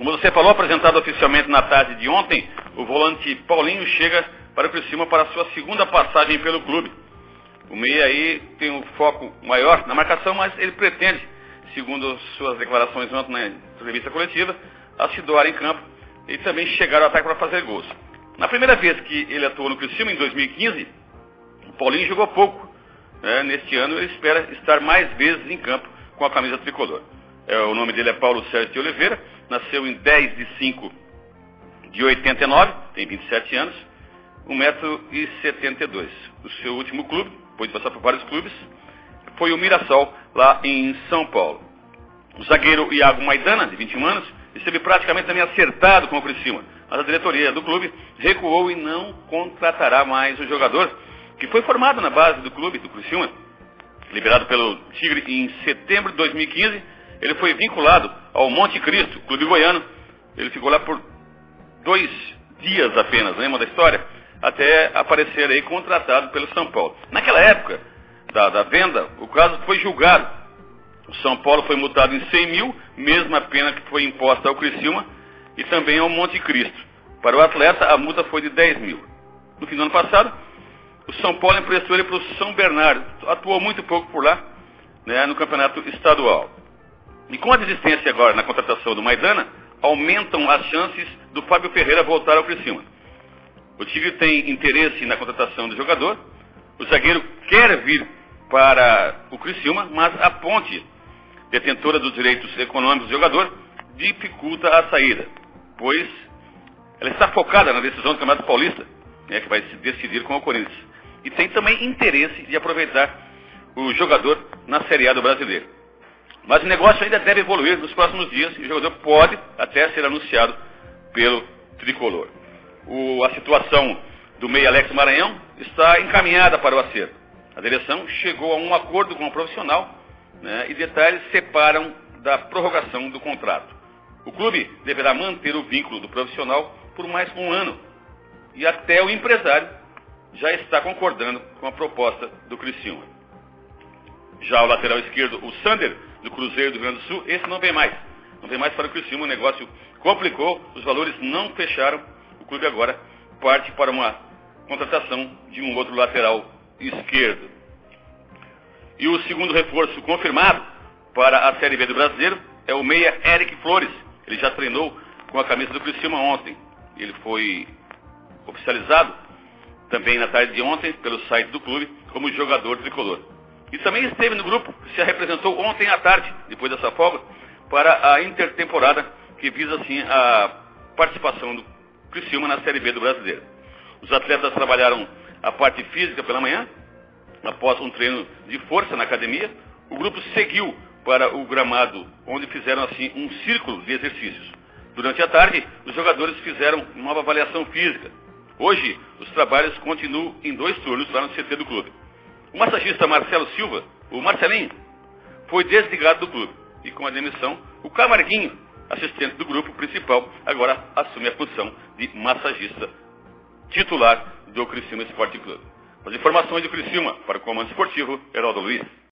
Como você falou, apresentado oficialmente na tarde de ontem, o volante Paulinho chega para o Criciúma para a sua segunda passagem pelo clube. O meia aí tem um foco maior na marcação, mas ele pretende, segundo suas declarações ontem na entrevista coletiva, a se doar em campo e também chegar ao ataque para fazer gols. Na primeira vez que ele atuou no Criciúma, em 2015, o Paulinho jogou pouco. Neste ano ele espera estar mais vezes em campo com a camisa tricolor. O nome dele é Paulo Sérgio de Oliveira, nasceu em 10 de 5 de 89, tem 27 anos, 1,72 m. O seu último clube, depois de passar por vários clubes, foi o Mirassol, lá em São Paulo. O zagueiro Iago Maidana, de 21 anos, esteve praticamente também acertado com o Criciúma, mas a diretoria do clube recuou e não contratará mais o jogador, que foi formado na base do clube, do Criciúma. Liberado pelo Tigre em setembro de 2015, ele foi vinculado ao Monte Cristo, clube goiano. Ele ficou lá por 2 dias apenas, lembra da história? Até aparecer aí contratado pelo São Paulo. Naquela época da venda, o caso foi julgado. O São Paulo foi multado em 100 mil, mesma pena que foi imposta ao Criciúma e também ao Monte Cristo. Para o atleta, a multa foi de 10 mil. No fim do ano passado, o São Paulo emprestou ele para o São Bernardo. Atuou muito pouco por lá, no campeonato estadual. E com a desistência agora na contratação do Maidana, aumentam as chances do Fábio Ferreira voltar ao Criciúma. O Tigre tem interesse na contratação do jogador. O zagueiro quer vir para o Criciúma, mas a Ponte, detentora dos direitos econômicos do jogador, dificulta a saída, pois ela está focada na decisão do Campeonato Paulista, que vai se decidir com o Corinthians. E tem também interesse de aproveitar o jogador na Série A do Brasileiro. Mas o negócio ainda deve evoluir nos próximos dias e o jogador pode até ser anunciado pelo tricolor. A situação do meia Alex Maranhão está encaminhada para o acerto. A direção chegou a um acordo com o profissional, e detalhes separam da prorrogação do contrato. O clube deverá manter o vínculo do profissional por mais um ano. E até o empresário já está concordando com a proposta do Criciúma. Já o lateral esquerdo, o Sander, do Cruzeiro do Rio Grande do Sul, esse não vem mais. Não vem mais para o Criciúma, o negócio complicou, os valores não fecharam. O clube agora parte para uma contratação de um outro lateral esquerdo. E o segundo reforço confirmado para a Série B do Brasileiro é o meia Eric Flores. Ele já treinou com a camisa do Criciúma ontem. Ele foi oficializado também na tarde de ontem pelo site do clube como jogador tricolor. E também esteve no grupo, se representou ontem à tarde, depois dessa folga, para a intertemporada que visa assim a participação do Criciúma na Série B do Brasileiro. Os atletas trabalharam a parte física pela manhã, após um treino de força na academia. O grupo seguiu para o gramado, onde fizeram assim um círculo de exercícios. Durante a tarde, os jogadores fizeram nova avaliação física. Hoje, os trabalhos continuam em 2 turnos lá no CT do clube. O massagista Marcelo Silva, o Marcelinho, foi desligado do clube. E com a demissão, o Camarguinho, assistente do grupo principal, agora assume a função de massagista titular do Criciúma Esporte Clube. As informações do Criciúma para o Comando Esportivo, Heraldo Luiz.